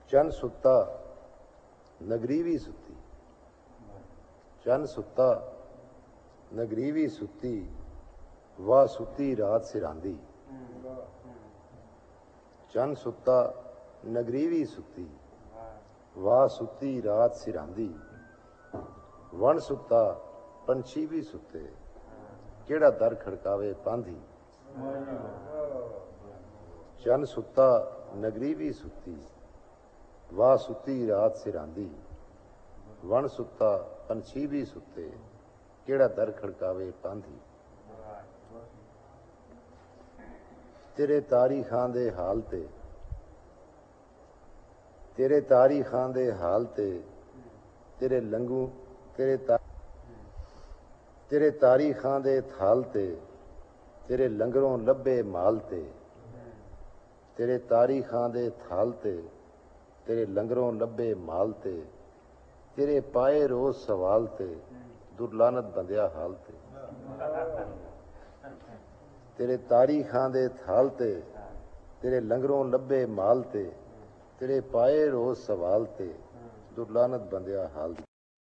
ਚੰਨ ਸੁੱਤਾ ਨਗਰੀ ਵੀ ਸੁੱਤੀ, ਚੰਨ ਸੁੱਤਾ ਨਗਰੀ ਵੀ ਸੁੱਤੀ, ਵਾਹ ਸੁੱਤੀ ਰਾਤ ਸਿਰਾਂਦੀ। ਚੰਨ ਸੁੱਤਾ ਨਗਰੀ ਵੀ ਸੁੱਤੀ, ਵਾਹ ਸੁੱਤੀ ਰਾਤ ਸਿਰਾਂਦੀ। ਵਣ ਸੁੱਤਾ ਪੰਛੀ ਵੀ ਸੁੱਤੇ, ਕਿਹੜਾ ਦਰ ਖੜਕਾਵੇ ਪਾਂਧੀ। ਚੰਨ ਸੁੱਤਾ ਨਗਰੀ ਵੀ ਸੁੱਤੀ, ਵਾਹ ਸੁੱਤੀ ਰਾਤ ਸਿਰਾਂਦੀ। ਵਣ ਸੁੱਤਾ ਪੰਛੀ ਵੀ ਸੁੱਤੇ, ਕਿਹੜਾ ਦਰ ਖੜਕਾਵੇ ਪਾਂਧੀ। ਤੇਰੇ ਤਾਰੀਖਾਂ ਦੇ ਹਾਲ ਤੇ, ਤੇਰੇ ਤਾਰੀਖਾਂ ਦੇ ਹਾਲ ਤੇ, ਤੇਰੇ ਲੰਗੂ ਤੇਰੇ ਤਾਰੀਖਾਂ ਦੇ ਥਾਲ ਤੇ, ਤੇਰੇ ਲੰਗਰੋਂ ਲੱਭੇ ਮਾਲ ਤੇ। ਤੇਰੇ ਤਾਰੀਖਾਂ ਦੇ ਥਾਲ ਤੇ, ਤੇਰੇ ਲੰਗਰੋਂ ਲੱਭੇ ਮਾਲ ਤੇ, ਤੇਰੇ ਪਾਏ ਰੋਜ਼ ਸਵਾਲ ਤੇ, ਦੁਰਲਾਨਤ ਬੰਦਿਆ ਹਾਲ ਤੇ। ਤੇਰੇ ਤਾਰੀਖਾਂ ਦੇ ਥਾਲ ਤੇ, ਤੇਰੇ ਲੰਗਰੋਂ ਲੱਭੇ ਮਾਲ ਤੇ, ਤੇਰੇ ਪਾਏ ਰੋਜ਼ ਸਵਾਲ ਤੇ, ਦੁਰਲਾਨਤ ਬੰਦਿਆ ਹਾਲ ਤੇ।